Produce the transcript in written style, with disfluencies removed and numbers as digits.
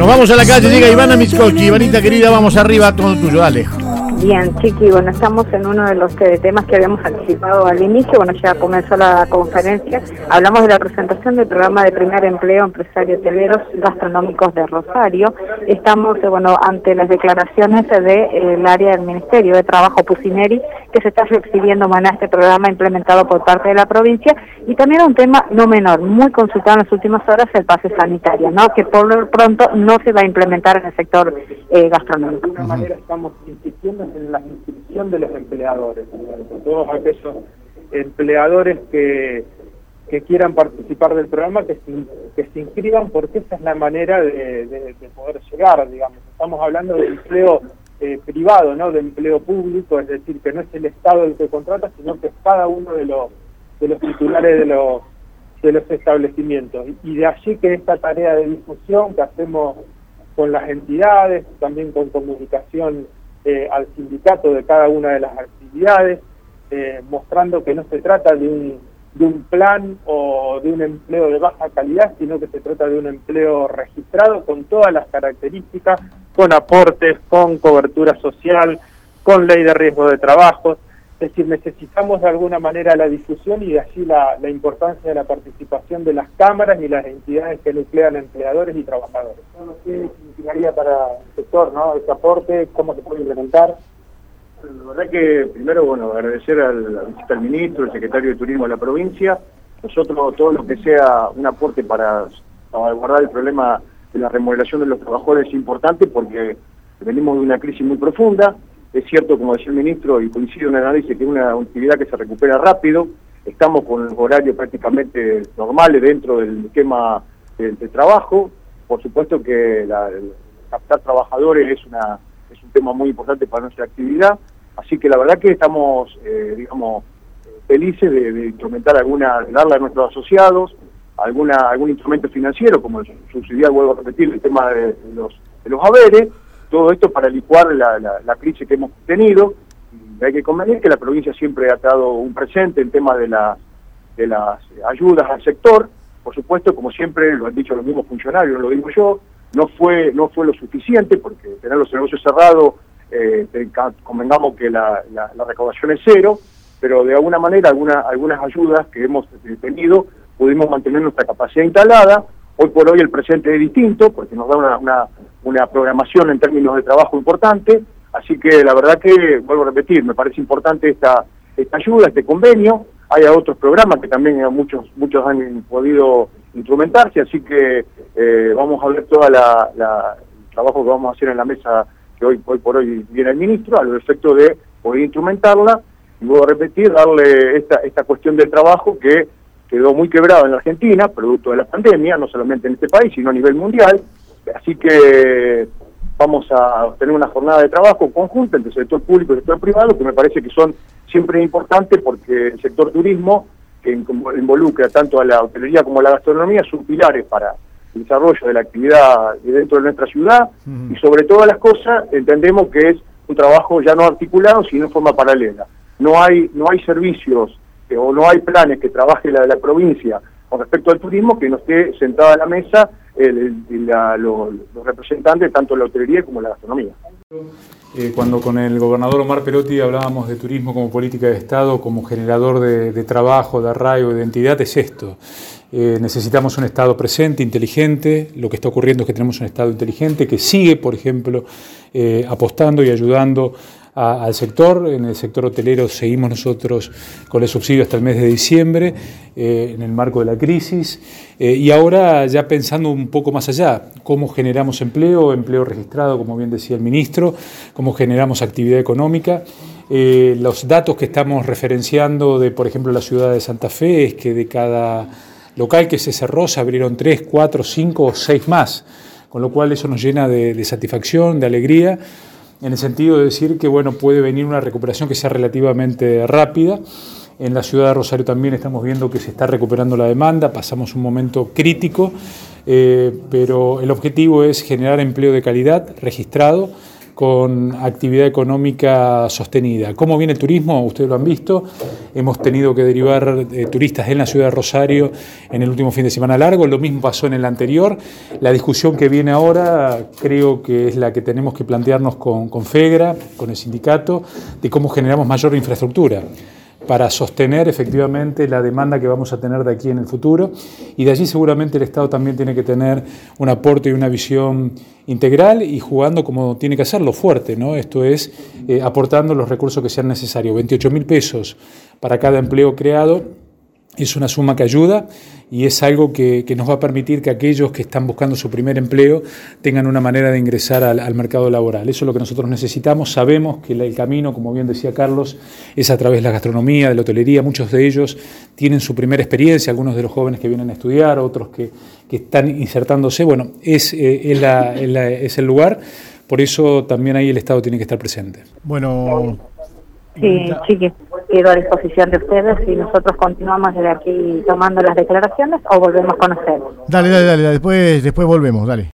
Nos vamos a la calle, llega Ivana Mizkoski. Ivanita querida, vamos arriba, todo tuyo, dale. Bien, Chiqui, bueno, estamos en uno de los temas que habíamos anticipado al inicio, bueno, ya comenzó la conferencia, hablamos de la presentación del programa de primer empleo empresario hoteleros gastronómicos de Rosario. Estamos, bueno, ante las declaraciones del área del Ministerio de Trabajo Pucineri, que se está exhibiendo este programa implementado por parte de la provincia, y también un tema no menor, muy consultado en las últimas horas, el pase sanitario, ¿no? Que por lo pronto no se va a implementar en el sector gastronómico. De alguna manera estamos insistiendo en la inscripción de los empleadores, todos aquellos empleadores que quieran participar del programa, que se inscriban, porque esa es la manera de poder llegar, digamos. Estamos hablando de empleo privado, no de empleo público, es decir, que no es el Estado el que contrata, sino que es cada uno de los titulares de los establecimientos. Y de allí que esta tarea de difusión que hacemos con las entidades, también con comunicación al sindicato de cada una de las actividades, mostrando que no se trata de un plan o de un empleo de baja calidad, sino que se trata de un empleo registrado con todas las características, con aportes, con cobertura social, con ley de riesgo de trabajo. Es decir, necesitamos de alguna manera la difusión, y de allí la importancia de la participación de las cámaras y las entidades que nuclean empleadores y trabajadores. Bueno, ¿qué significaría para el sector, ¿no? Este aporte? ¿Cómo se puede implementar? La verdad que primero, bueno, agradecer a la visita del ministro, el secretario de Turismo de la provincia. Nosotros, todo lo que sea un aporte para abordar el problema de la remuneración de los trabajadores es importante, porque venimos de una crisis muy profunda. Es cierto, como decía el ministro, y coincido en el análisis, que es una actividad que se recupera rápido. Estamos con horarios prácticamente normales dentro del esquema de trabajo. Por supuesto que captar trabajadores es un tema muy importante para nuestra actividad. Así que la verdad que estamos, felices de instrumentar darle a nuestros asociados algún instrumento financiero, como subsidiar, vuelvo a repetir, el tema de los haberes. Todo esto para licuar la crisis que hemos tenido. Y hay que convenir que la provincia siempre ha dado un presente en tema de las ayudas al sector. Por supuesto, como siempre lo han dicho los mismos funcionarios, no lo digo yo, no fue lo suficiente, porque tener los negocios cerrados, convengamos que la recaudación es cero, pero de alguna manera algunas ayudas que hemos tenido pudimos mantener nuestra capacidad instalada. Hoy por hoy el presente es distinto, porque nos da una programación en términos de trabajo importante. Así que la verdad que, vuelvo a repetir, me parece importante esta ayuda, este convenio. Hay otros programas que también muchos han podido instrumentarse, así que vamos a ver todo el trabajo que vamos a hacer en la mesa que hoy por hoy viene el ministro, a los efectos de poder instrumentarla, y vuelvo a repetir, darle esta cuestión del trabajo que quedó muy quebrado en la Argentina, producto de la pandemia, no solamente en este país, sino a nivel mundial. Así que vamos a tener una jornada de trabajo conjunta entre el sector público y el sector privado, que me parece que son siempre importantes, porque el sector turismo, que involucra tanto a la hotelería como a la gastronomía, son pilares para el desarrollo de la actividad dentro de nuestra ciudad. Y sobre todas las cosas entendemos que es un trabajo ya no articulado, sino en forma paralela. No hay servicios o no hay planes que trabaje la provincia con respecto al turismo que no esté sentada a la mesa los representantes tanto de la hotelería como de la gastronomía. Cuando con el gobernador Omar Perotti hablábamos de turismo como política de Estado, como generador de trabajo, de arraigo, de identidad, es esto. Necesitamos un Estado presente, inteligente. Lo que está ocurriendo es que tenemos un Estado inteligente que sigue, por ejemplo, apostando y ayudando al sector. En el sector hotelero seguimos nosotros con el subsidio hasta el mes de diciembre, en el marco de la crisis, y ahora ya pensando un poco más allá, cómo generamos empleo registrado, como bien decía el ministro, cómo generamos actividad económica. Los datos que estamos referenciando de, por ejemplo, la ciudad de Santa Fe, es que de cada local que se cerró se abrieron 3, 4, 5 o 6 más, con lo cual eso nos llena de satisfacción, de alegría, en el sentido de decir que bueno, puede venir una recuperación que sea relativamente rápida. En la ciudad de Rosario también estamos viendo que se está recuperando la demanda, pasamos un momento crítico, pero el objetivo es generar empleo de calidad registrado, con actividad económica sostenida. ¿Cómo viene el turismo? Ustedes lo han visto. Hemos tenido que derivar turistas en la ciudad de Rosario en el último fin de semana largo. Lo mismo pasó en el anterior. La discusión que viene ahora creo que es la que tenemos que plantearnos con FEGRA, con el sindicato, de cómo generamos mayor infraestructura para sostener efectivamente la demanda que vamos a tener de aquí en el futuro, y de allí seguramente el Estado también tiene que tener un aporte y una visión integral y jugando como tiene que hacerlo, fuerte, ¿no? Esto es aportando los recursos que sean necesarios. 28.000 pesos para cada empleo creado es una suma que ayuda y es algo que nos va a permitir que aquellos que están buscando su primer empleo tengan una manera de ingresar al mercado laboral. Eso es lo que nosotros necesitamos. Sabemos que el camino, como bien decía Carlos, es a través de la gastronomía, de la hotelería. Muchos de ellos tienen su primera experiencia, algunos de los jóvenes que vienen a estudiar, otros que están insertándose. Bueno, es el lugar, por eso también ahí el Estado tiene que estar presente. Bueno... Sí, chiqui, quedo a disposición de ustedes y nosotros continuamos desde aquí tomando las declaraciones o volvemos con ustedes. Dale, después volvemos, dale.